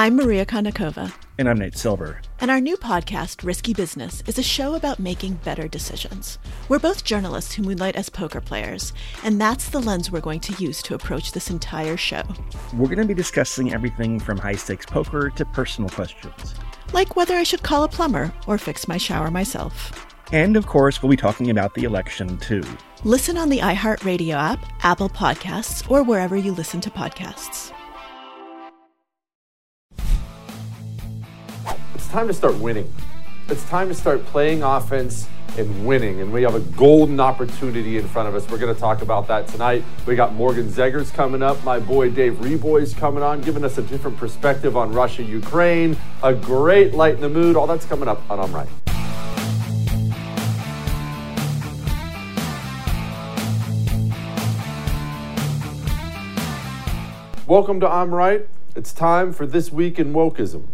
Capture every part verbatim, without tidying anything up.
I'm Maria Konnikova. And I'm Nate Silver. And our new podcast, Risky Business, is a show about making better decisions. We're both journalists who moonlight as poker players, and that's the lens we're going to use to approach this entire show. We're going to be discussing everything from high-stakes poker to personal questions. Like whether I should call a plumber or fix my shower myself. And, of course, we'll be talking about the election, too. Listen on the iHeartRadio app, Apple Podcasts, or wherever you listen to podcasts. It's time to start winning. It's time to start playing offense and winning. And we have a golden opportunity in front of us. We're going to talk about that tonight. We got Morgan Zegers coming up. My boy Dave Reboy's coming on, giving us a different perspective on Russia, Ukraine. A great light in the mood. All that's coming up on I'm Right. Welcome to I'm Right. It's time for This Week in Wokeism.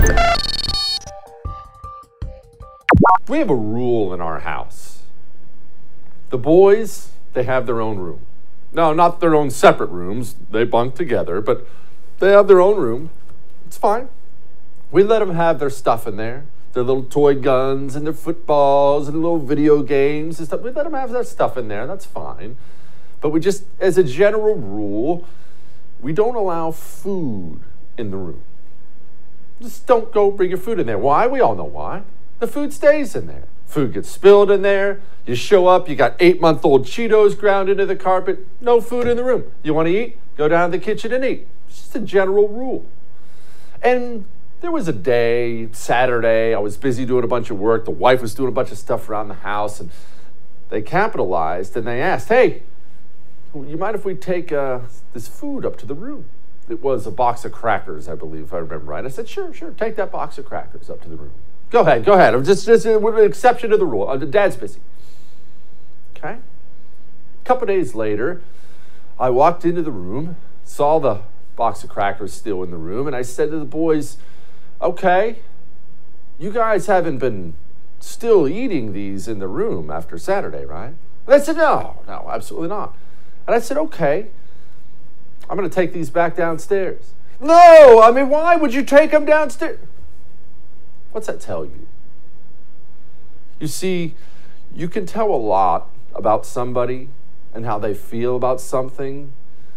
We have a rule in our house. The boys, they have their own room. No, not their own separate rooms. They bunk together, but they have their own room. It's fine. We let them have their stuff in there, their little toy guns and their footballs and little video games and stuff. We let them have their stuff in there. That's fine. But we just, as a general rule, we don't allow food in the room. Just don't go bring your food in there. Why? We all know why. The food stays in there. Food gets spilled in there. You show up, you got eight-month-old Cheetos ground into the carpet. No food in the room. You want to eat? Go down to the kitchen and eat. It's just a general rule. And there was a day, Saturday, I was busy doing a bunch of work. The wife was doing a bunch of stuff around the house, and they capitalized, and they asked, hey, you mind if we take uh, this food up to the room? It was a box of crackers, I believe, if I remember right. I said, sure, sure, take that box of crackers up to the room. Go ahead, go ahead. I'm just, just with an exception to the rule. Uh, Dad's busy. Okay? A couple days later, I walked into the room, saw the box of crackers still in the room, and I said to the boys, okay, you guys haven't been still eating these in the room after Saturday, right? And they said, no, no, absolutely not. And I said, okay, I'm going to take these back downstairs. No, I mean, why would you take them downstairs? What's that tell you? You see, you can tell a lot about somebody and how they feel about something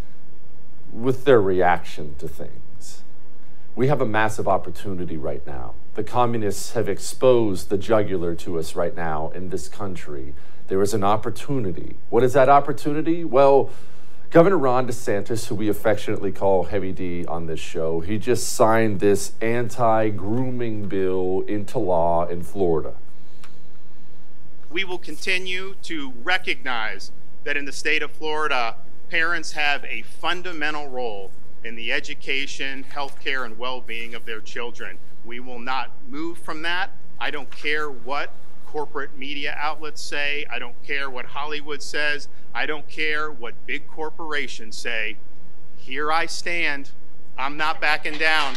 with their reaction to things. We have a massive opportunity right now. The communists have exposed the jugular to us right now in this country. There is an opportunity. What is that opportunity? Well, Governor Ron DeSantis, who we affectionately call Heavy D on this show, he just signed this anti-grooming bill into law in Florida. We will continue to recognize that in the state of Florida, parents have a fundamental role in the education, healthcare, and well-being of their children. We will not move from that. I don't care what corporate media outlets say. I don't care what Hollywood says. I don't care what big corporations say. Here I stand. I'm not backing down.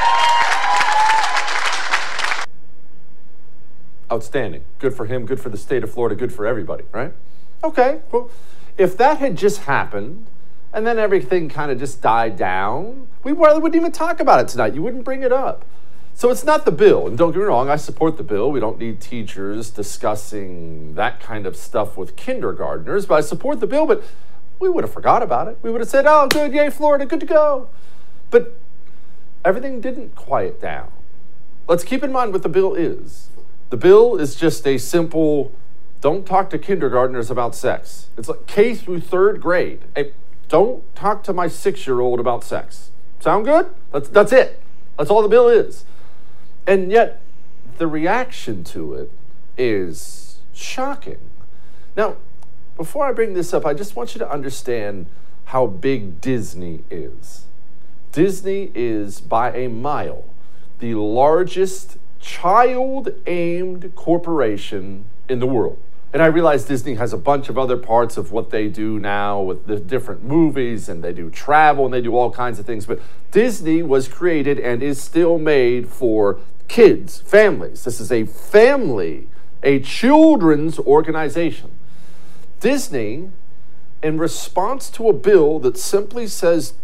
Outstanding. Good for him, good for the state of Florida, good for everybody, right? Okay, well, if that had just happened, and then everything kind of just died down, we wouldn't even talk about it tonight. You wouldn't bring it up. So it's not the bill, and don't get me wrong, I support the bill. We don't need teachers discussing that kind of stuff with kindergartners, but I support the bill, but we would have forgot about it. We would have said, oh, good, yay, Florida, good to go. But everything didn't quiet down. Let's keep in mind what the bill is. The bill is just a simple, don't talk to kindergartners about sex. It's like K through third grade. Hey, don't talk to my six-year-old about sex. Sound good? That's, that's it. That's all the bill is. And yet, the reaction to it is shocking. Now, before I bring this up, I just want you to understand how big Disney is. Disney is, by a mile, the largest child-aimed corporation in the world. And I realize Disney has a bunch of other parts of what they do now with the different movies, and they do travel, and they do all kinds of things. But Disney was created and is still made for kids, families. This is a family, a children's organization. Disney, in response to a bill that simply says,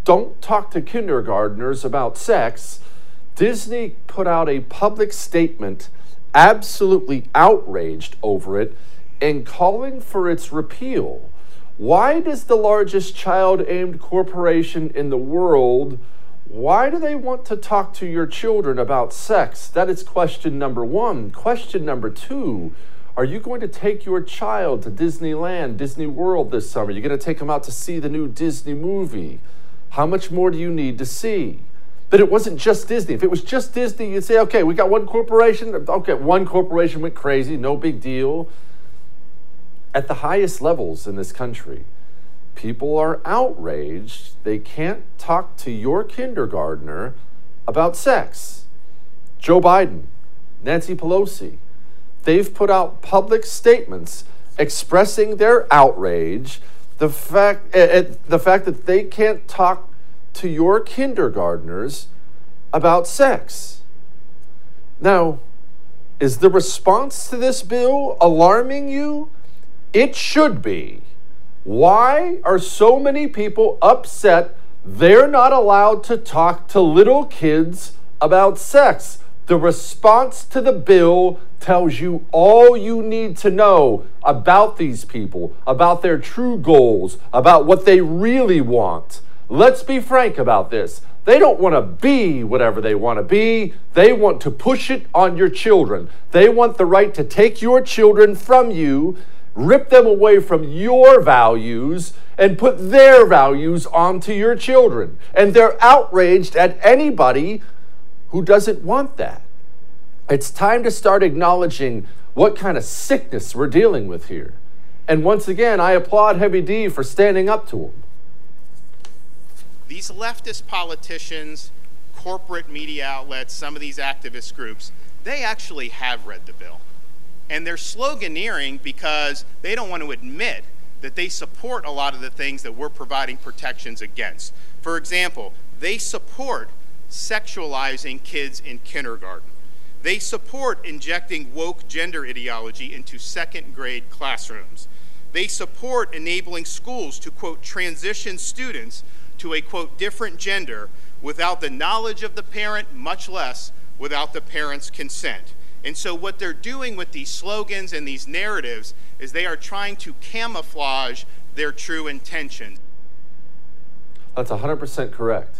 don't talk to kindergartners about sex, Disney put out a public statement absolutely outraged over it and calling for its repeal. Why does the largest child-aimed corporation in the world, why do they want to talk to your children about sex? That is question number one. Question number two, are you going to take your child to Disneyland, Disney World this summer? You're going to take them out to see the new Disney movie. How much more do you need to see? But it wasn't just Disney. If it was just Disney, you'd say, okay, we got one corporation. Okay, one corporation went crazy, no big deal. At the highest levels in this country, people are outraged. They can't talk to your kindergartner about sex. Joe Biden, Nancy Pelosi, they've put out public statements expressing their outrage, the fact, uh, the fact that they can't talk to your kindergartners about sex. Now, is the response to this bill alarming you? It should be. Why are so many people upset they're not allowed to talk to little kids about sex? The response to the bill tells you all you need to know about these people, about their true goals, about what they really want. Let's be frank about this. They don't want to be whatever they want to be. They want to push it on your children. They want the right to take your children from you, rip them away from your values, and put their values onto your children. And they're outraged at anybody who doesn't want that. It's time to start acknowledging what kind of sickness we're dealing with here. And once again, I applaud Heavy D for standing up to them. These leftist politicians, corporate media outlets, some of these activist groups, they actually have read the bill. And they're sloganeering because they don't want to admit that they support a lot of the things that we're providing protections against. For example, they support sexualizing kids in kindergarten. They support injecting woke gender ideology into second grade classrooms. They support enabling schools to, quote, transition students to a, quote, different gender without the knowledge of the parent, much less without the parent's consent. And so what they're doing with these slogans and these narratives is they are trying to camouflage their true intentions. That's one hundred percent correct.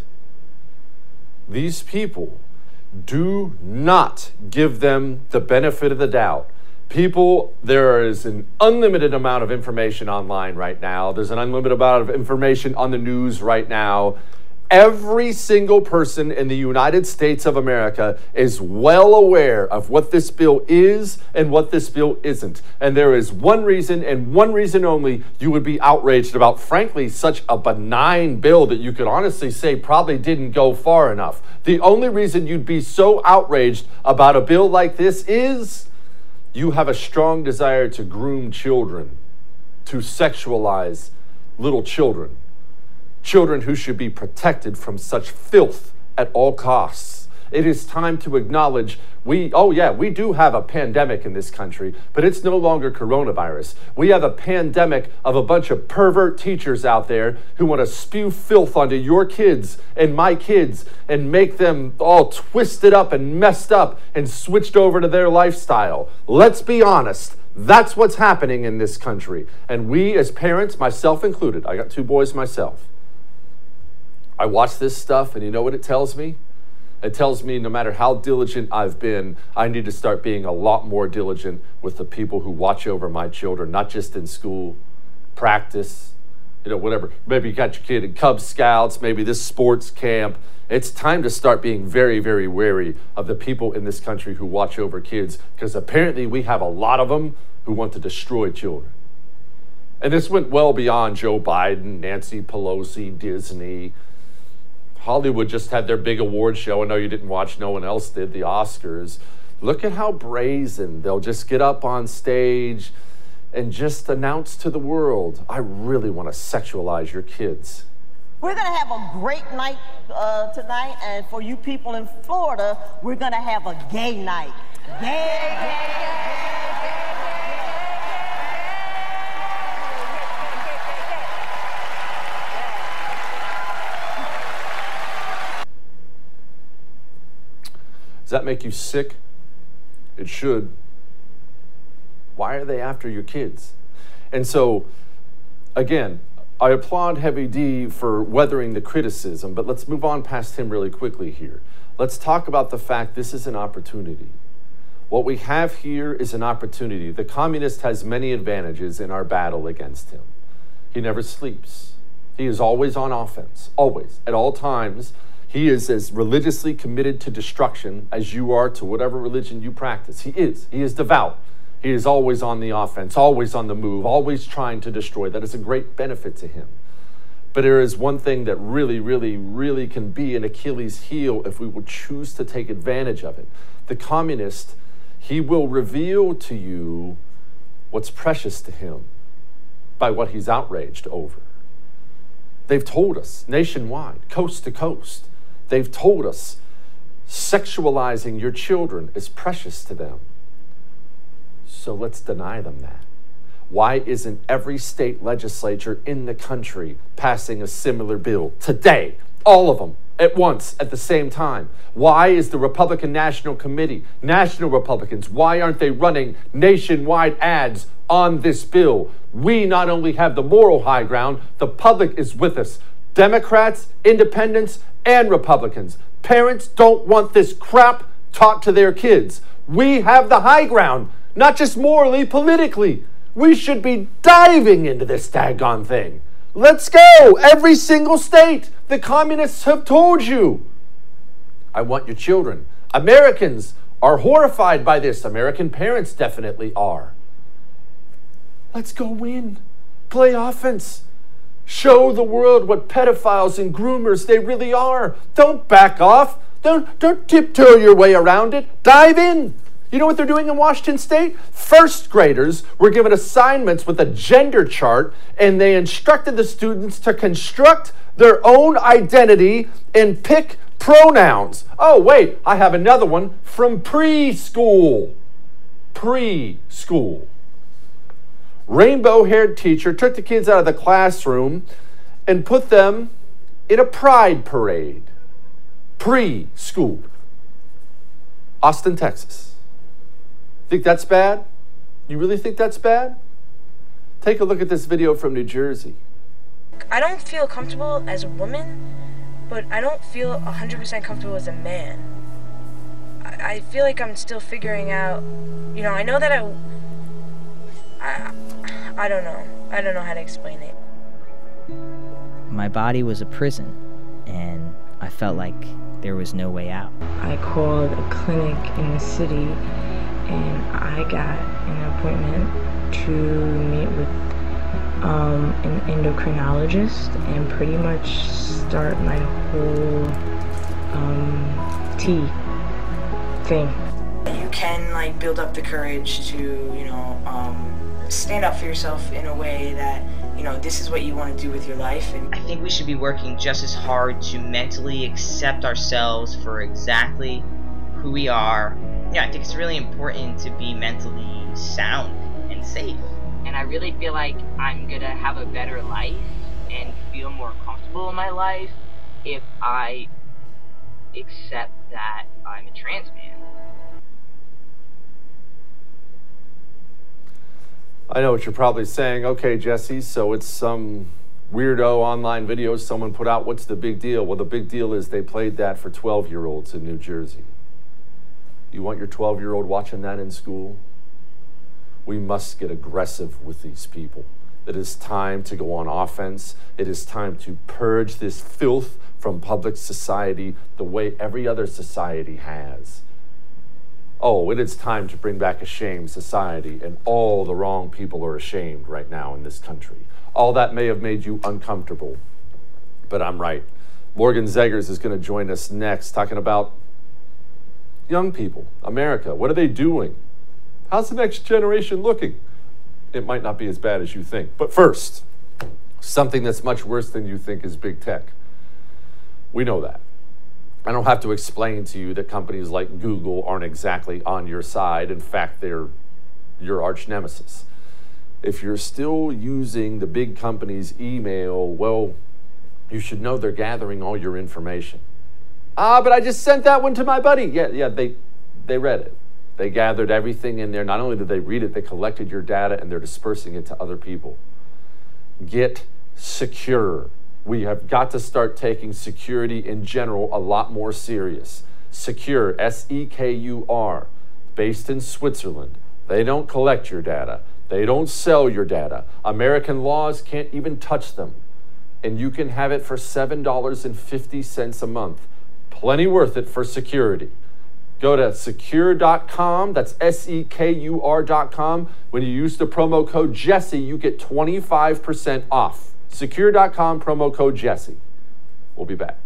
These people, do not give them the benefit of the doubt. People, there is an unlimited amount of information online right now. There's an unlimited amount of information on the news right now. Every single person in the United States of America is well aware of what this bill is and what this bill isn't. And there is one reason and one reason only you would be outraged about, frankly, such a benign bill that you could honestly say probably didn't go far enough. The only reason you'd be so outraged about a bill like this is you have a strong desire to groom children, to sexualize little children. Children who should be protected from such filth at all costs. It is time to acknowledge we, oh yeah, we do have a pandemic in this country, but it's no longer coronavirus. We have a pandemic of a bunch of pervert teachers out there who want to spew filth onto your kids and my kids and make them all twisted up and messed up and switched over to their lifestyle. Let's be honest. That's what's happening in this country. And we as parents, myself included, I got two boys myself, I watch this stuff, and you know what it tells me? It tells me no matter how diligent I've been, I need to start being a lot more diligent with the people who watch over my children, not just in school, practice, you know, whatever. Maybe you got your kid in Cub Scouts, maybe this sports camp. It's time to start being very, very wary of the people in this country who watch over kids, because apparently we have a lot of them who want to destroy children. And this went well beyond Joe Biden, Nancy Pelosi, Disney. Hollywood just had their big award show. I know you didn't watch, no one else did, the Oscars. Look at how brazen. They'll just get up on stage and just announce to the world, I really want to sexualize your kids. We're going to have a great night uh, tonight, and for you people in Florida, we're going to have a gay night. Gay, gay, gay. Does that make you sick? It should. Why are they after your kids? And so, again, I applaud Heavy D for weathering the criticism, but let's move on past him really quickly here. Let's talk about the fact this is an opportunity. What we have here is an opportunity. The communist has many advantages in our battle against him. He never sleeps. He is always on offense, always, at all times. He is as religiously committed to destruction as you are to whatever religion you practice. He is. He is devout. He is always on the offense, always on the move, always trying to destroy. That is a great benefit to him. But there is one thing that really, really, really can be an Achilles heel if we would choose to take advantage of it. The communist, he will reveal to you what's precious to him by what he's outraged over. They've told us nationwide, coast to coast, they've told us sexualizing your children is precious to them. So let's deny them that. Why isn't every state legislature in the country passing a similar bill today? All of them at once, at the same time. Why is the Republican National Committee, national Republicans, why aren't they running nationwide ads on this bill? We not only have the moral high ground, the public is with us. Democrats, independents, and Republicans. Parents don't want this crap taught to their kids. We have the high ground, not just morally, politically. We should be diving into this daggone thing. Let's go, every single state. The communists have told you. I want your children. Americans are horrified by this. American parents definitely are. Let's go win. Play offense. Show the world what pedophiles and groomers they really are. Don't back off. Don't, don't tiptoe your way around it. Dive in. You know what they're doing in Washington State? First graders were given assignments with a gender chart, and they instructed the students to construct their own identity and pick pronouns. Oh, wait, I have another one from preschool. Preschool. Rainbow-haired teacher took the kids out of the classroom and put them in a pride parade. Preschool. Austin, Texas. Think that's bad? You really think that's bad? Take a look at this video from New Jersey. I don't feel comfortable as a woman, but I don't feel one hundred percent comfortable as a man. I, I feel like I'm still figuring out, you know, I know that I, I, I don't know. I don't know how to explain it. My body was a prison, and I felt like there was no way out. I called a clinic in the city, and I got an appointment to meet with um, an endocrinologist and pretty much start my whole um, T thing. You can like build up the courage to, you know, um, stand up for yourself in a way that, you know, this is what you want to do with your life. And I think we should be working just as hard to mentally accept ourselves for exactly who we are. Yeah, I think it's really important to be mentally sound and safe. And I really feel like I'm gonna have a better life and feel more comfortable in my life if I accept that I'm a trans man. I know what you're probably saying. Okay, Jesse, so it's some weirdo online video someone put out. What's the big deal? Well, the big deal is they played that for twelve-year-olds in New Jersey. You want your twelve-year-old watching that in school? We must get aggressive with these people. It is time to go on offense. It is time to purge this filth from public society the way every other society has. Oh, it is time to bring back a shame society, and all the wrong people are ashamed right now in this country. All that may have made you uncomfortable, but I'm right. Morgan Zegers is going to join us next, talking about young people, America. What are they doing? How's the next generation looking? It might not be as bad as you think. But first, something that's much worse than you think is big tech. We know that. I don't have to explain to you that companies like Google aren't exactly on your side. In fact, they're your arch nemesis. If you're still using the big company's email, well, you should know they're gathering all your information. Ah, but I just sent that one to my buddy. Yeah, yeah, they, they read it. They gathered everything in there. Not only did they read it, they collected your data and they're dispersing it to other people. Get secure. We have got to start taking security in general a lot more serious. Secure, S E K U R, based in Switzerland. They don't collect your data. They don't sell your data. American laws can't even touch them. And you can have it for seven dollars and fifty cents a month. Plenty worth it for security. Go to secure dot com, that's S E K U R dot com. When you use the promo code Jesse, you get twenty-five percent off. secure dot com, promo code Jesse. We'll be back.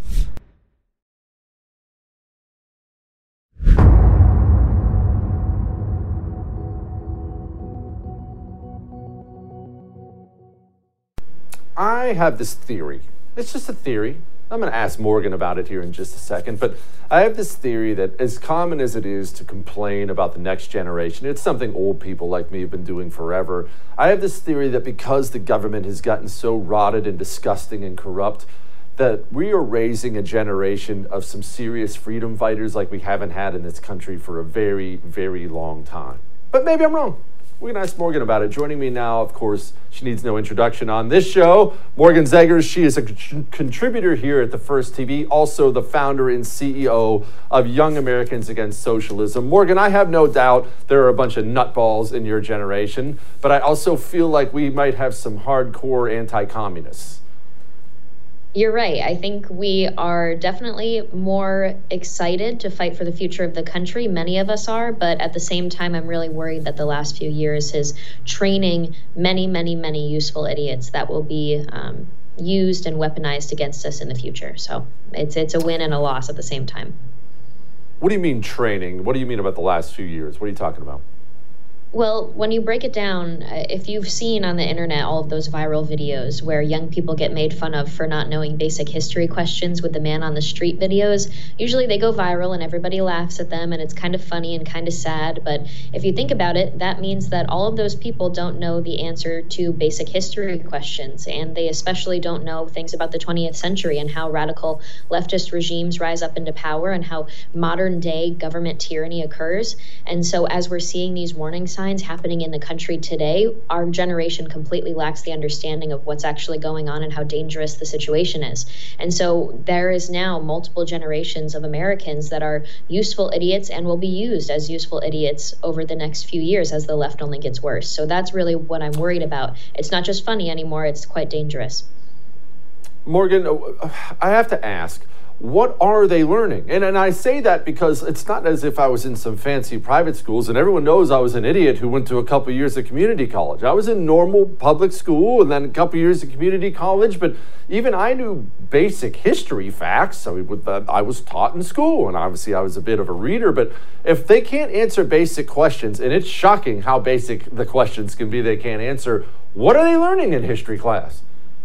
I have this theory. It's just a theory. I'm going to ask Morgan about it here in just a second, but I have this theory that as common as it is to complain about the next generation, it's something old people like me have been doing forever. I have this theory that because the government has gotten so rotted and disgusting and corrupt, that we are raising a generation of some serious freedom fighters like we haven't had in this country for a very, very long time. But maybe I'm wrong. We're going to ask Morgan about it. Joining me now, of course, she needs no introduction on this show, Morgan Zegers. She is a con- contributor here at The First T V, also the founder and C E O of Young Americans Against Socialism. Morgan, I have no doubt there are a bunch of nutballs in your generation, but I also feel like we might have some hardcore anti-communists. You're right. I think we are definitely more excited to fight for the future of the country. Many of us are, but at the same time, I'm really worried that the last few years is training many, many, many useful idiots that will be um, used and weaponized against us in the future. So it's it's a win and a loss at the same time. What do you mean training? What do you mean about the last few years? What are you talking about? Well, when you break it down, uh, if you've seen on the internet all of those viral videos where young people get made fun of for not knowing basic history questions with the man on the street videos, usually they go viral and everybody laughs at them and it's kind of funny and kind of sad. But if you think about it, that means that all of those people don't know the answer to basic history questions, and they especially don't know things about the twentieth century and how radical leftist regimes rise up into power and how modern day government tyranny occurs. And so as we're seeing these warning signs happening in the country today, our generation completely lacks the understanding of what's actually going on and how dangerous the situation is. And so there is now multiple generations of Americans that are useful idiots and will be used as useful idiots over the next few years as the left only gets worse. So that's really what I'm worried about. It's not just funny anymore, it's quite dangerous. Morgan, I have to ask, what are they learning? And and I say that because it's not as if I was in some fancy private schools, and everyone knows I was an idiot who went to a couple years of community college. I was in normal public school and then a couple years of community college, but even I knew basic history facts. I mean, with the, I was taught in school, and obviously I was a bit of a reader, but if they can't answer basic questions, and it's shocking how basic the questions can be they can't answer, what are they learning in history class?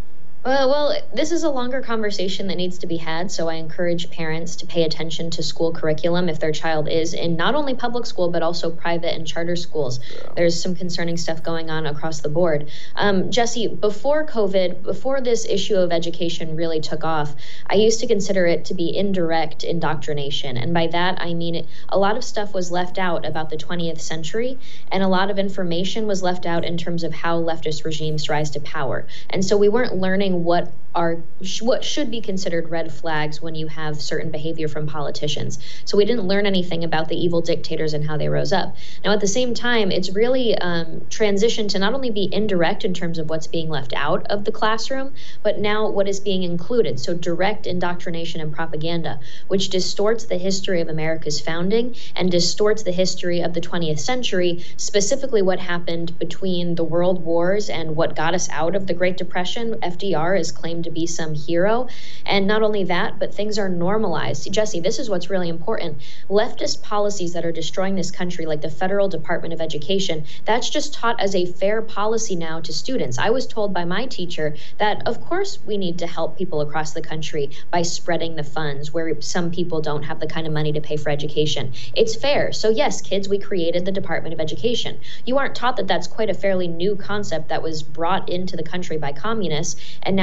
Uh, well, this is a longer conversation that needs to be had, so I encourage parents to pay attention to school curriculum if their child is in not only public school, but also private and charter schools. Yeah. There's some concerning stuff going on across the board. Um, Jesse, before COVID, before this issue of education really took off, I used to consider it to be indirect indoctrination. And by that, I mean it, a lot of stuff was left out about the twentieth century, and a lot of information was left out in terms of how leftist regimes rise to power. And so we weren't learning what are what should be considered red flags when you have certain behavior from politicians. So we didn't learn anything about the evil dictators and how they rose up. Now, at the same time, it's really um, transitioned to not only be indirect in terms of what's being left out of the classroom, but now what is being included. So direct indoctrination and propaganda, which distorts the history of America's founding and distorts the history of the twentieth century, specifically what happened between the world wars and what got us out of the Great Depression. F D R is claimed to be some hero. And not only that, but things are normalized. Jesse, this is what's really important. Leftist policies that are destroying this country, like the Federal Department of Education, that's just taught as a fair policy now to students. I was told by my teacher that, of course, we need to help people across the country by spreading the funds where some people don't have the kind of money to pay for education. It's fair. So yes, kids, we created the Department of Education. You aren't taught that that's quite a fairly new concept that was brought into the country by communists and now is completely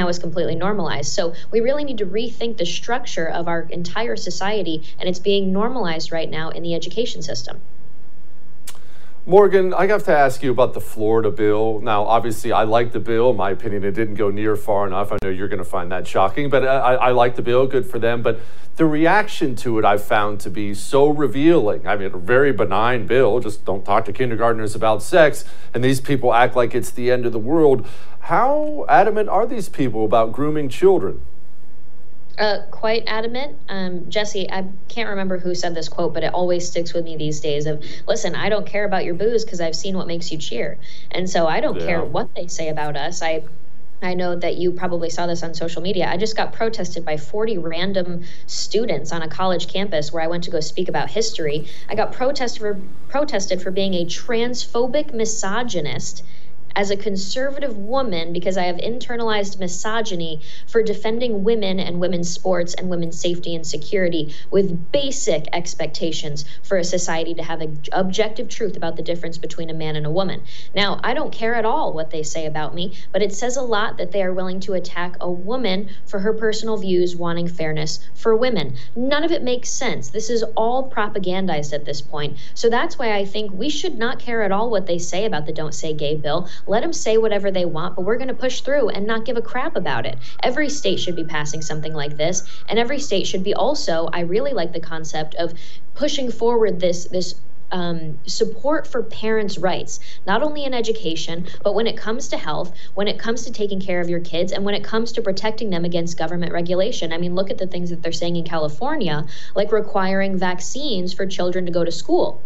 completely normalized. So we really need to rethink the structure of our entire society, and it's being normalized right now in the education system. Morgan, I have to ask you about the Florida bill. Now, obviously, I like the bill. In my opinion, it didn't go near far enough. I know you're going to find that shocking, but I, I like the bill. Good for them. But the reaction to it I've found to be so revealing. I mean, a very benign bill. Just don't talk to kindergartners about sex. And these people act like it's the end of the world. How adamant are these people about grooming children? Uh, quite adamant. Um, Jesse, I can't remember who said this quote, but it always sticks with me these days of, listen, I don't care about your booze because I've seen what makes you cheer. And so I don't yeah. care what they say about us. I I know that you probably saw this on social media. I just got protested by forty random students on a college campus where I went to go speak about history. I got protested for, protested for being a transphobic misogynist as a conservative woman because I have internalized misogyny for defending women and women's sports and women's safety and security with basic expectations for a society to have an objective truth about the difference between a man and a woman. Now, I don't care at all what they say about me, but it says a lot that they are willing to attack a woman for her personal views wanting fairness for women. None of it makes sense. This is all propagandized at this point. So that's why I think we should not care at all what they say about the Don't Say Gay bill. Let them say whatever they want, but we're going to push through and not give a crap about it. Every state should be passing something like this, and every state should be also, I really like the concept of pushing forward this this um, support for parents' rights, not only in education, but when it comes to health, when it comes to taking care of your kids, and when it comes to protecting them against government regulation. I mean, look at the things that they're saying in California, like requiring vaccines for children to go to school.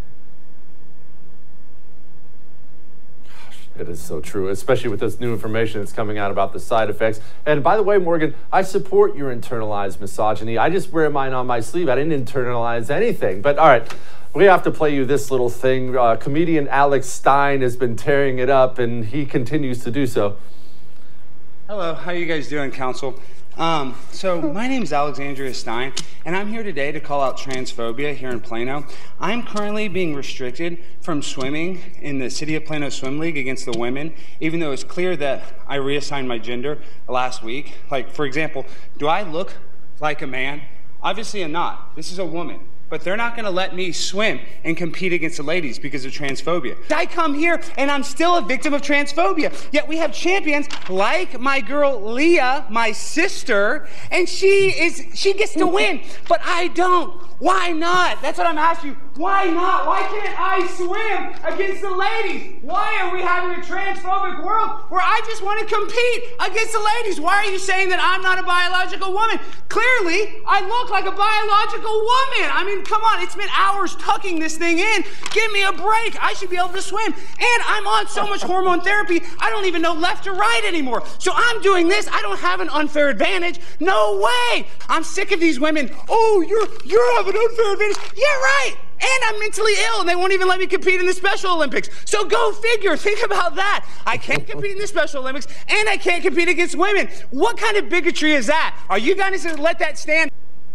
It is so true, especially with this new information that's coming out about the side effects. And by the way, Morgan, I support your internalized misogyny. I just wear mine on my sleeve. I didn't internalize anything. But all right, we have to play you this little thing. Uh, comedian Alex Stein has been tearing it up, and he continues to do so. Hello, how you guys doing, Council? Um, so my name is Alexandria Stein, and I'm here today to call out transphobia here in Plano. I'm currently being restricted from swimming in the City of Plano Swim League against the women, even though it's clear that I reassigned my gender last week. Like, for example, do I look like a man? Obviously I'm not. This is a woman. But they're not going to let me swim and compete against the ladies because of transphobia. I come here and I'm still a victim of transphobia. Yet we have champions like my girl Leah, my sister, and she is she gets to win, but I don't. Why not? That's what I'm asking you. Why not? Why can't I swim against the ladies? Why are we having a transphobic world where I just want to compete against the ladies? Why are you saying that I'm not a biological woman? Clearly, I look like a biological woman. I mean, come on. It's been hours tucking this thing in. Give me a break. I should be able to swim. And I'm on so much hormone therapy, I don't even know left or right anymore. So I'm doing this. I don't have an unfair advantage. No way. I'm sick of these women. Oh, you're you're having an unfair advantage. Yeah, right. And I'm mentally ill, and they won't even let me compete in the Special Olympics. So go figure. Think about that. I can't compete in the Special Olympics, and I can't compete against women. What kind of bigotry is that? Are you guys going to let that stand?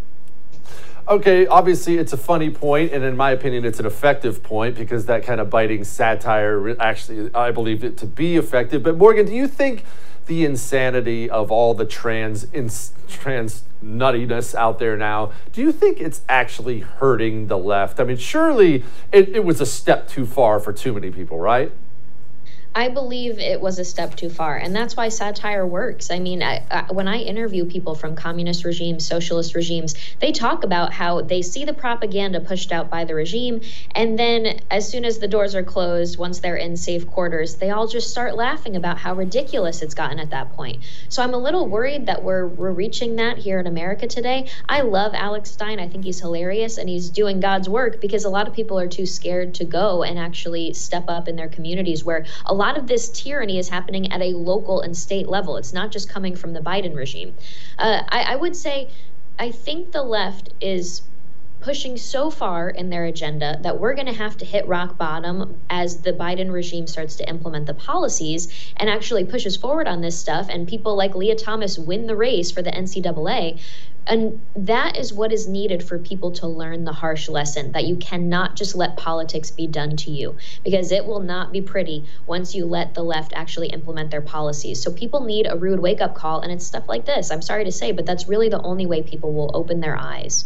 Okay, obviously it's a funny point, and in my opinion, it's an effective point because that kind of biting satire, actually, I believe it to be effective. But Morgan, do you think the insanity of all the trans ins, trans nuttiness out there now, do you think it's actually hurting the left? I mean, surely it, it was a step too far for too many people, right? I believe it was a step too far, and that's why satire works. I mean, I, I, when I interview people from communist regimes, socialist regimes, they talk about how they see the propaganda pushed out by the regime, and then as soon as the doors are closed, once they're in safe quarters, they all just start laughing about how ridiculous it's gotten at that point. So I'm a little worried that we're, we're reaching that here in America today. I love Alex Stein. I think he's hilarious, and he's doing God's work because a lot of people are too scared to go and actually step up in their communities where a A lot of this tyranny is happening at a local and state level. It's not just coming from the Biden regime. Uh, I, I would say, I think the left is pushing so far in their agenda that we're going to have to hit rock bottom as the Biden regime starts to implement the policies and actually pushes forward on this stuff, and people like Leah Thomas win the race for the N C double A. And that is what is needed for people to learn the harsh lesson that you cannot just let politics be done to you, because it will not be pretty once you let the left actually implement their policies. So people need a rude wake-up call, and it's stuff like this. I'm sorry to say, but that's really the only way people will open their eyes.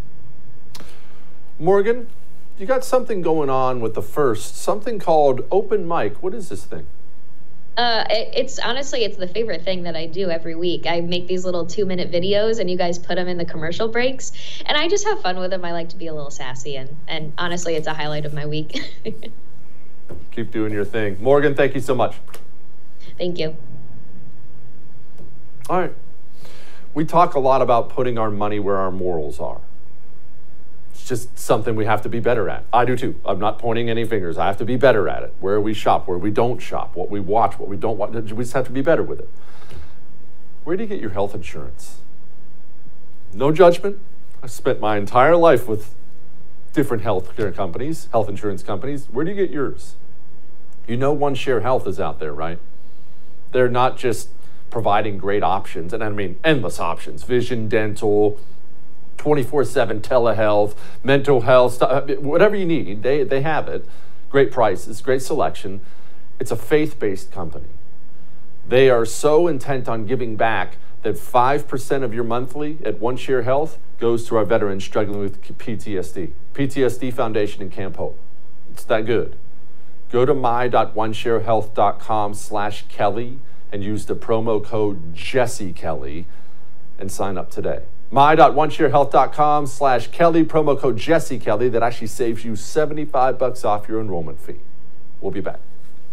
Morgan, you got something going on with the First, something called Open Mic. What is this thing? Uh, it, it's honestly, it's the favorite thing that I do every week. I make these little two minute videos and you guys put them in the commercial breaks, and I just have fun with them. I like to be a little sassy, and, and honestly, it's a highlight of my week. Keep doing your thing. Morgan, thank you so much. Thank you. All right. We talk a lot about putting our money where our morals are. It's just something we have to be better at. I do too. I'm not pointing any fingers. I have to be better at it. Where we shop, where we don't shop, what we watch, what we don't watch. We just have to be better with it. Where do you get your health insurance? No judgment. I spent my entire life with different health care companies, health insurance companies. Where do you get yours? You know OneShare Health is out there, right? They're not just providing great options, and I mean endless options, vision, dental, twenty-four seven telehealth, mental health, whatever you need, they, they have it. Great prices, great selection. It's a faith-based company. They are so intent on giving back that five percent of your monthly at OneShare Health goes to our veterans struggling with P T S D. P T S D Foundation in Camp Hope. It's that good. Go to my.onesharehealth.com slash Kelly and use the promo code Jesse Kelly and sign up today. my.onesharehealth.com slash Kelly, promo code Jesse Kelly. That actually saves you seventy-five bucks off your enrollment fee. We'll be back.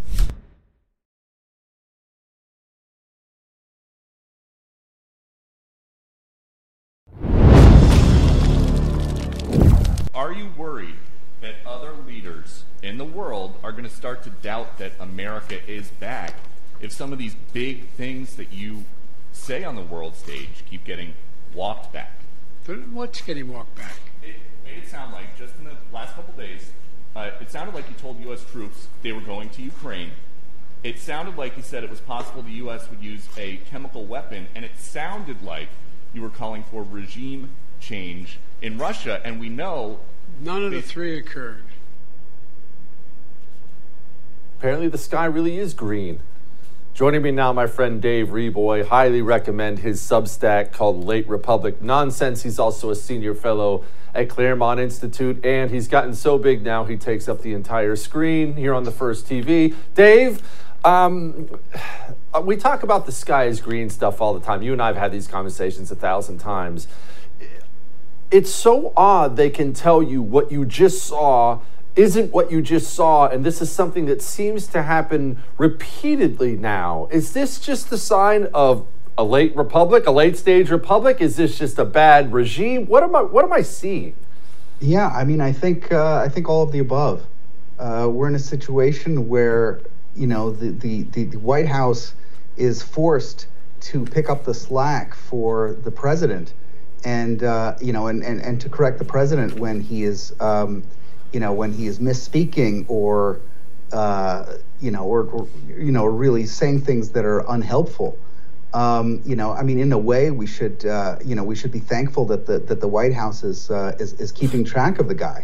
Are you worried that other leaders in the world are going to start to doubt that America is back if some of these big things that you say on the world stage keep getting walked back? What's getting walked back? It made it sound like, just in the last couple days, uh, it sounded like you told U S troops they were going to Ukraine. It sounded like you said it was possible the U S would use a chemical weapon, and it sounded like you were calling for regime change in Russia, and we know... None of the three occurred. Apparently the sky really is green. Joining me now, my friend Dave Reboy. Highly recommend his Substack called Late Republic Nonsense. He's also a senior fellow at Claremont Institute, and he's gotten so big now he takes up the entire screen here on the First T V. Dave, um, we talk about the sky is green stuff all the time. You and I have had these conversations a thousand times. It's so odd they can tell you what you just saw isn't what you just saw, and this is something that seems to happen repeatedly now. Is this just the sign of a late republic, a late stage republic? Is this just a bad regime? What am I what am I seeing? Yeah, I mean, I think uh, I think all of the above. Uh, we're in a situation where, you know, the, the, the, the White House is forced to pick up the slack for the president, and uh, you know, and, and, and to correct the president when he is um, you know, when he is misspeaking or, uh, you know, or, or, you know, really saying things that are unhelpful. Um, you know, I mean, in a way, we should, uh, you know, we should be thankful that the that the White House is uh, is, is keeping track of the guy.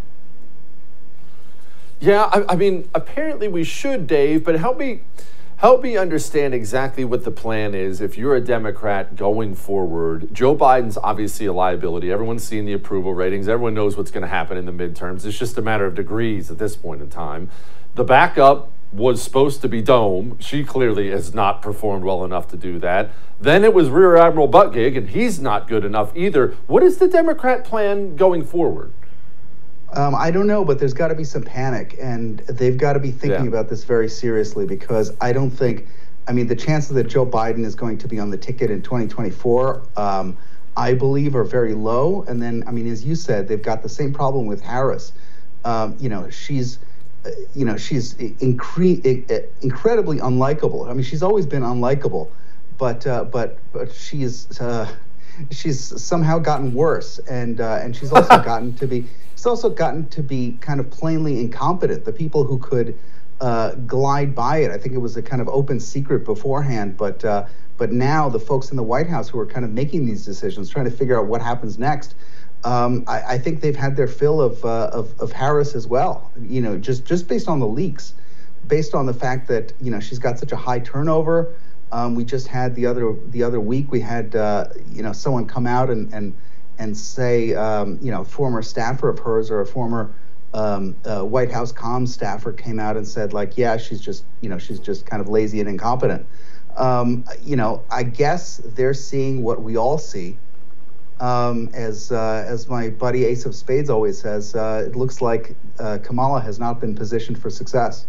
Yeah, I, I mean, apparently we should, Dave. But help me, help me understand exactly what the plan is. If you're a Democrat going forward, Joe Biden's obviously a liability. Everyone's seen the approval ratings. Everyone knows what's going to happen in the midterms. It's just a matter of degrees at this point in time. The backup was supposed to be Dome. She clearly has not performed well enough to do that. Then it was Rear Admiral Buttigieg, and he's not good enough either. What is the Democrat plan going forward? Um, I don't know, but there's got to be some panic, and they've got to be thinking yeah. about this very seriously, because I don't think, I mean, the chances that Joe Biden is going to be on the ticket in twenty twenty-four, um, I believe, are very low. And then, I mean, as you said, they've got the same problem with Harris. Um, you know, she's, uh, you know, she's incre- incredibly unlikable. I mean, she's always been unlikable, but uh, but but she's uh, she's somehow gotten worse, and uh, and she's also gotten to be. She's also gotten to be kind of plainly incompetent. The people who could uh, glide by it. I think it was a kind of open secret beforehand, but uh, but now the folks in the White House who are kind of making these decisions, trying to figure out what happens next, um, I, I think they've had their fill of, uh, of of Harris as well. You know, just just based on the leaks, based on the fact that you know she's got such a high turnover. Um, we just had the other the other week we had uh, you know someone come out and and and say um, you know former staffer of hers or a former um, uh, White House comms staffer came out and said like yeah she's just you know she's just kind of lazy and incompetent. Um, you know I guess they're seeing what we all see. Um, as uh, as my buddy Ace of Spades always says, uh, it looks like uh, Kamala has not been positioned for success.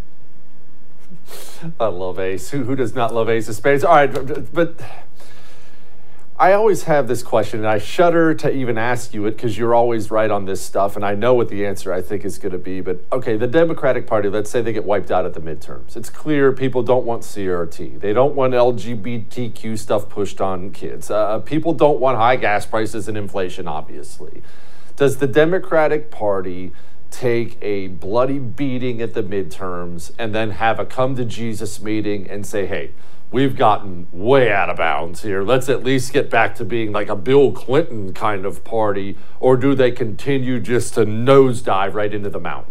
I love Ace. Who who does not love Ace of Spades? All right, but, but I always have this question, and I shudder to even ask you it because you're always right on this stuff, and I know what the answer I think is going to be. But okay, the Democratic Party, let's say they get wiped out at the midterms. It's clear people don't want C R T. They don't want L G B T Q stuff pushed on kids. Uh, people don't want high gas prices and inflation, obviously. Does the Democratic Party take a bloody beating at the midterms and then have a come to Jesus meeting and say, hey, we've gotten way out of bounds here. Let's at least get back to being like a Bill Clinton kind of party, or do they continue just to nosedive right into the mountain?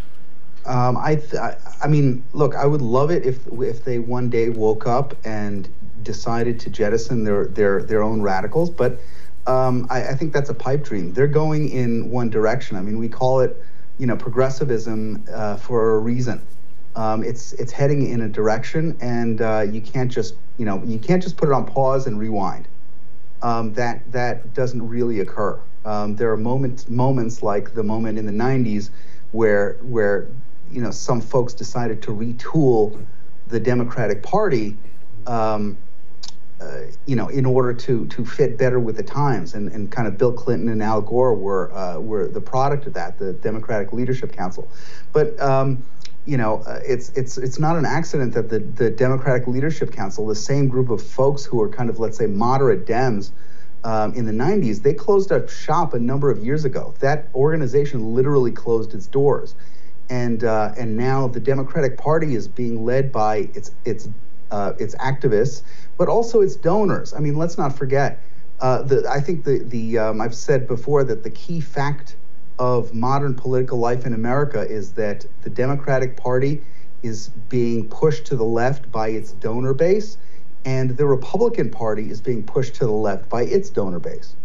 Um, I, th- I mean, look, I would love it if if they one day woke up and decided to jettison their their their own radicals, but um, I, I think that's a pipe dream. They're going in one direction. I mean, we call it, you know, progressivism uh, for a reason. Um, it's it's heading in a direction, and uh, you can't just you know you can't just put it on pause and rewind. Um, that that doesn't really occur. Um, there are moments moments like the moment in the nineties where where you know some folks decided to retool the Democratic Party, um, uh, you know, in order to to fit better with the times, and, and kind of Bill Clinton and Al Gore were uh, were the product of that, the Democratic Leadership Council, but. Um, You know, uh, it's it's it's not an accident that the, the Democratic Leadership Council, the same group of folks who are kind of, let's say, moderate Dems um, in the nineties, they closed up shop a number of years ago. That organization literally closed its doors, and uh, and now the Democratic Party is being led by its its uh, its activists, but also its donors. I mean, let's not forget. Uh, the I think the the um, I've said before that the key fact of modern political life in America is that the Democratic Party is being pushed to the left by its donor base, and the Republican Party is being pushed to the left by its donor base.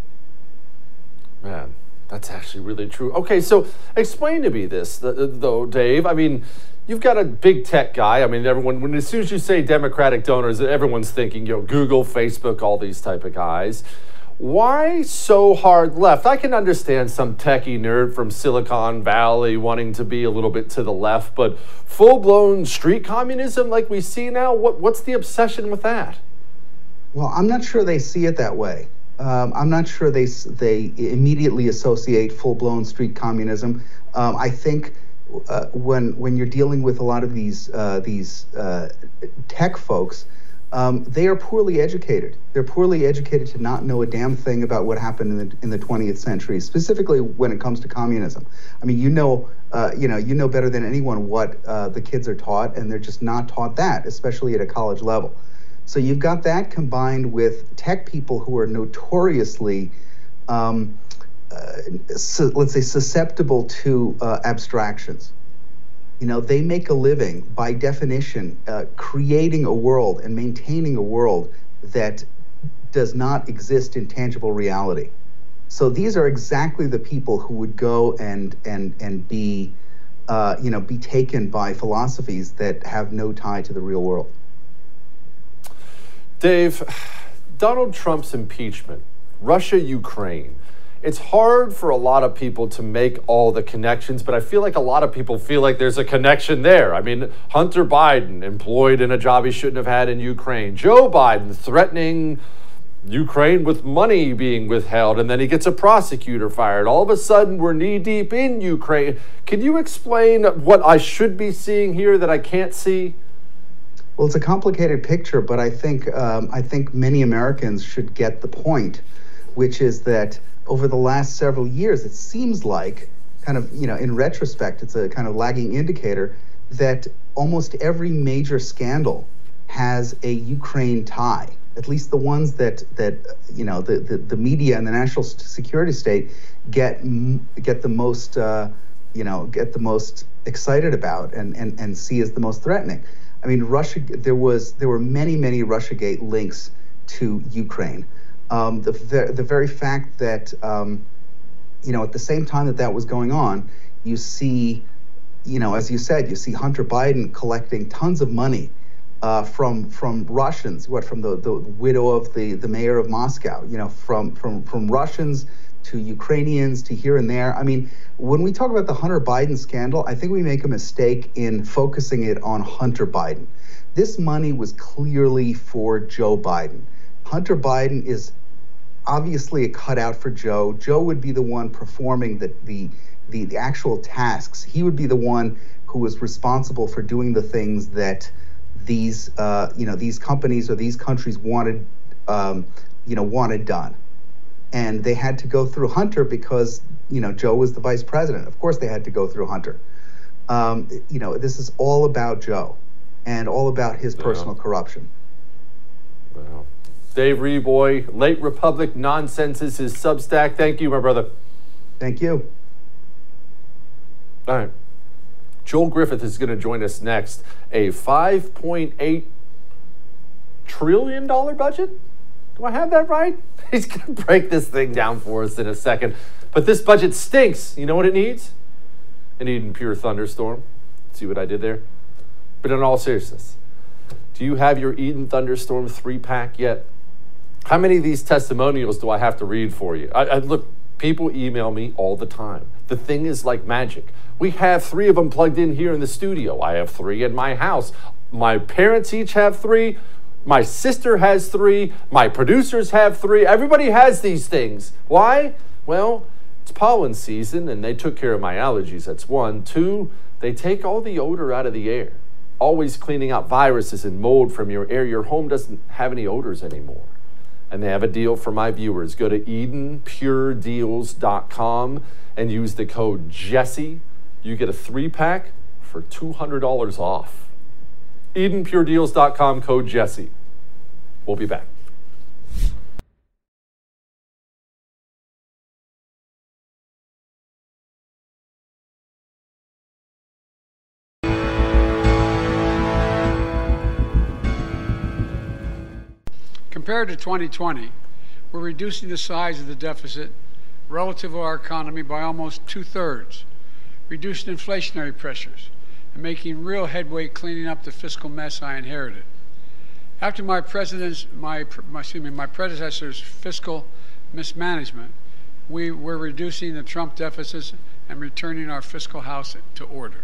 Man, that's actually really true. Okay, so explain to me this, though, Dave. I mean, you've got a big tech guy. I mean, everyone, when as soon as you say Democratic donors, everyone's thinking, you know, Google, Facebook, all these type of guys. Why so hard left? I can understand some techie nerd from Silicon Valley wanting to be a little bit to the left, but full-blown street communism like we see now, what, what's the obsession with that? Well, I'm not sure they see it that way. Um, I'm not sure they they immediately associate full-blown street communism. Um, I think uh, when when you're dealing with a lot of these uh, these uh, tech folks, Um, they are poorly educated. They're poorly educated to not know a damn thing about what happened in the in the twentieth century, specifically when it comes to communism. I mean, you know, uh, you know, you know better than anyone what uh, the kids are taught, and they're just not taught that, especially at a college level. So you've got that combined with tech people who are notoriously, um, uh, su- let's say, susceptible to uh, abstractions. You know, they make a living, by definition, uh, creating a world and maintaining a world that does not exist in tangible reality. So these are exactly the people who would go and and and be, uh, you know, be taken by philosophies that have no tie to the real world. Dave, Donald Trump's impeachment, Russia, Ukraine. It's hard for a lot of people to make all the connections, but I feel like a lot of people feel like there's a connection there. I mean, Hunter Biden employed in a job he shouldn't have had in Ukraine. Joe Biden threatening Ukraine with money being withheld, and then he gets a prosecutor fired. All of a sudden, we're knee-deep in Ukraine. Can you explain what I should be seeing here that I can't see? Well, it's a complicated picture, but I think um, I think many Americans should get the point, which is that over the last several years, it seems like, kind of, you know, in retrospect, it's a kind of lagging indicator that almost every major scandal has a Ukraine tie. At least the ones that that you know the the, the media and the national security state get get the most uh, you know get the most excited about and, and and see as the most threatening. I mean, Russia. There was there were many many Russiagate links to Ukraine. Um, the the very fact that um, you know at the same time that that was going on, you see, you know, as you said, you see Hunter Biden collecting tons of money. Uh, from from Russians, what from the, the widow of the, the mayor of Moscow, you know, from from from Russians to Ukrainians to here and there. I mean, when we talk about the Hunter Biden scandal, I think we make a mistake in focusing it on Hunter Biden. This money was clearly for Joe Biden. Hunter Biden is obviously a cutout for Joe. Joe would be the one performing the the the, the actual tasks. He would be the one who was responsible for doing the things that these uh, you know these companies or these countries wanted um, you know wanted done, and they had to go through Hunter because you know Joe was the vice president. Of course they had to go through Hunter. Um, you know this is all about Joe and all about his personal yeah. corruption. Wow. Dave Reboy, Late Republic Nonsense is his Substack. Thank you, my brother. Thank you. All right. Joel Griffith is going to join us next. A five point eight trillion dollars budget? Do I have that right? He's going to break this thing down for us in a second. But this budget stinks. You know what it needs? An Eden Pure Thunderstorm. See what I did there? But in all seriousness, do you have your Eden Thunderstorm three-pack yet? How many of these testimonials do I have to read for you? I, I look, people email me all the time. The thing is like magic. We have three of them plugged in here in the studio. I have three in my house. My parents each have three. My sister has three. My producers have three. Everybody has these things. Why? Well, it's pollen season, and they took care of my allergies. That's one. Two, they take all the odor out of the air, always cleaning out viruses and mold from your air. Your home doesn't have any odors anymore. And they have a deal for my viewers. Go to Eden Pure Deals dot com and use the code Jesse. You get a three-pack for two hundred dollars off. Eden Pure Deals dot com, code Jesse. We'll be back. Compared to twenty twenty, we're reducing the size of the deficit relative to our economy by almost two-thirds, reducing inflationary pressures, and making real headway cleaning up the fiscal mess I inherited. After my president's, my, my, excuse me, my predecessor's fiscal mismanagement, we were reducing the Trump deficits and returning our fiscal house to order.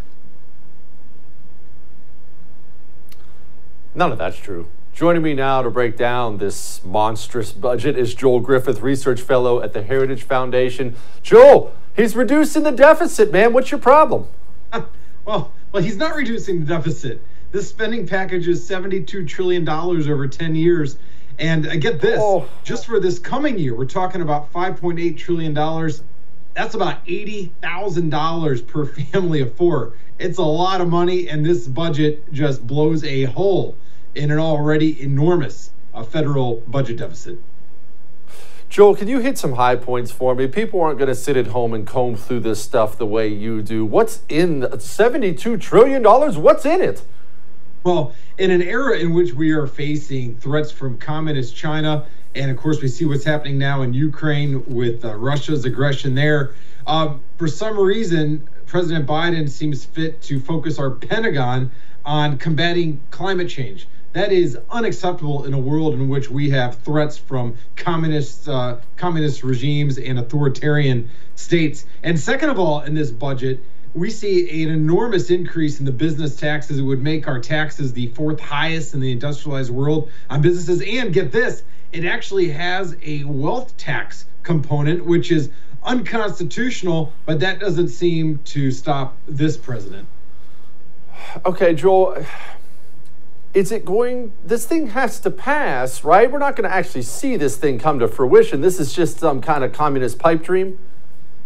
None of that's true. Joining me now to break down this monstrous budget is Joel Griffith, Research Fellow at the Heritage Foundation. Joel, he's reducing the deficit, man. What's your problem? Well, well, he's not reducing the deficit. This spending package is seventy-two trillion dollars over ten years. And uh, get this, oh. just for this coming year, we're talking about five point eight trillion dollars. That's about eighty thousand dollars per family of four. It's a lot of money, and this budget just blows a hole in an already enormous uh, federal budget deficit. Joel, can you hit some high points for me? People aren't going to sit at home and comb through this stuff the way you do. What's in the seventy-two trillion dollars? What's in it? Well, in an era in which we are facing threats from communist China, and of course we see what's happening now in Ukraine with uh, Russia's aggression there, uh, for some reason, President Biden seems fit to focus our Pentagon on combating climate change. That is unacceptable in a world in which we have threats from communist uh, communist regimes and authoritarian states. And second of all, in this budget, we see an enormous increase in the business taxes. It would make our taxes the fourth highest in the industrialized world on businesses. And get this, it actually has a wealth tax component, which is unconstitutional, but that doesn't seem to stop this president. Okay, Joel, is it going, this thing has to pass, right? We're not going to actually see this thing come to fruition. This is just some kind of communist pipe dream.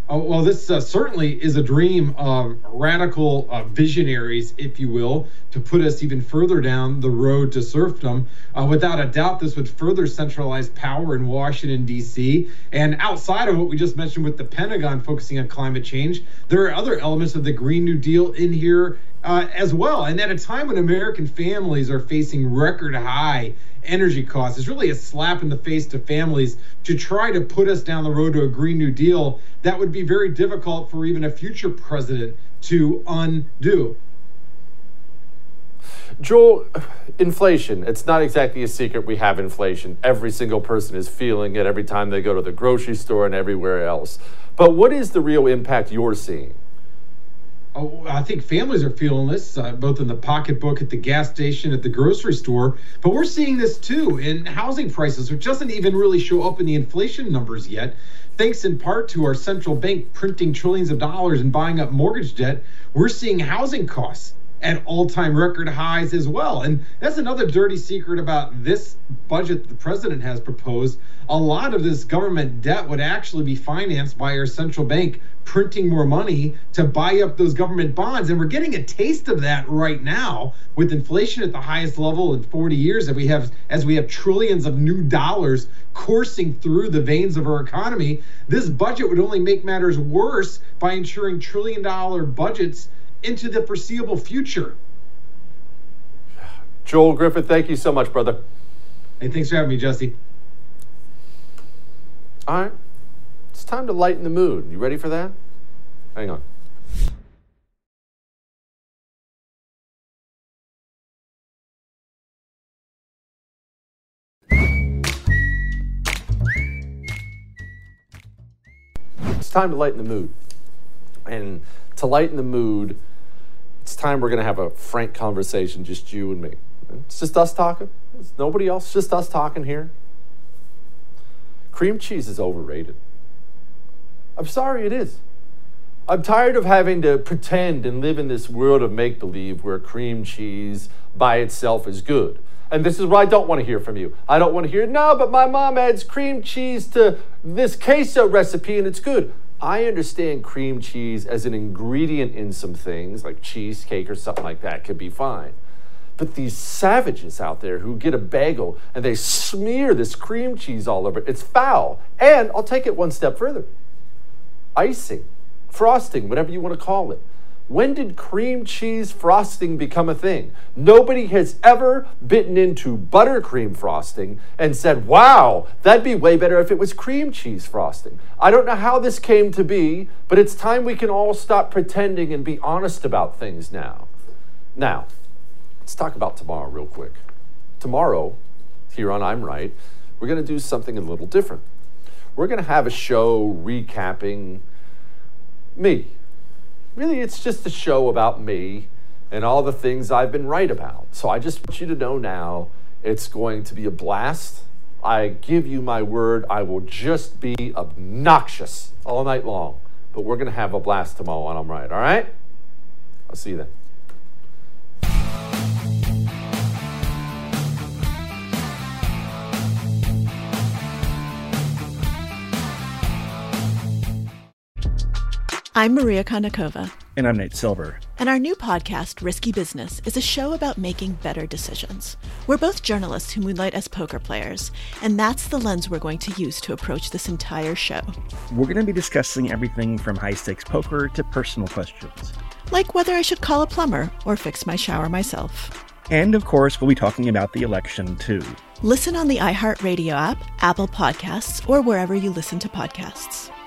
Uh, well, this uh, certainly is a dream of radical uh, visionaries, if you will, to put us even further down the road to serfdom. Uh, without a doubt, this would further centralize power in Washington, D C. And outside of what we just mentioned with the Pentagon focusing on climate change, there are other elements of the Green New Deal in here uh, as well. And at a time when American families are facing record high energy costs, it's really a slap in the face to families to try to put us down the road to a Green New Deal that would be very difficult for even a future president to undo. Joel, inflation, it's not exactly a secret we have inflation. Every single person is feeling it every time they go to the grocery store and everywhere else. But what is the real impact you're seeing? Oh, I think families are feeling this, uh, both in the pocketbook, at the gas station, at the grocery store. But we're seeing this too in housing prices, which doesn't even really show up in the inflation numbers yet. Thanks in part to our central bank printing trillions of dollars and buying up mortgage debt, we're seeing housing costs at all-time record highs as well. And that's another dirty secret about this budget the president has proposed. A lot of this government debt would actually be financed by our central bank printing more money to buy up those government bonds. And we're getting a taste of that right now with inflation at the highest level in forty years, as we have, as we have trillions of new dollars coursing through the veins of our economy. This budget would only make matters worse by ensuring trillion dollar budgets into the foreseeable future. Joel Griffith, thank you so much, brother. Hey, thanks for having me, Jesse. All right, it's time to lighten the mood. You ready for that? Hang on. It's time to lighten the mood. And to lighten the mood, it's time we're going to have a frank conversation, just you and me. It's just us talking. It's nobody else, just us talking here. Cream cheese is overrated. I'm sorry, it is. I'm tired of having to pretend and live in this world of make-believe where cream cheese by itself is good. And this is what I don't want to hear from you. I don't want to hear, no, but my mom adds cream cheese to this queso recipe and it's good. I understand cream cheese as an ingredient in some things, like cheesecake or something like that, could be fine. But these savages out there who get a bagel and they smear this cream cheese all over it, it's foul. And I'll take it one step further. Icing, frosting, whatever you want to call it. When did cream cheese frosting become a thing? Nobody has ever bitten into buttercream frosting and said, wow, that'd be way better if it was cream cheese frosting. I don't know how this came to be, but it's time we can all stop pretending and be honest about things now. Now, let's talk about tomorrow real quick. Tomorrow, here on I'm Right, we're going to do something a little different. We're going to have a show recapping me. Really, it's just a show about me and all the things I've been right about. So I just want you to know now, it's going to be a blast. I give you my word, I will just be obnoxious all night long. But we're going to have a blast tomorrow on I'm Right, all right? I'll see you then. I'm Maria Konnikova. And I'm Nate Silver. And our new podcast, Risky Business, is a show about making better decisions. We're both journalists who moonlight as poker players, and that's the lens we're going to use to approach this entire show. We're going to be discussing everything from high-stakes poker to personal questions. Like whether I should call a plumber or fix my shower myself. And, of course, we'll be talking about the election, too. Listen on the iHeartRadio app, Apple Podcasts, or wherever you listen to podcasts.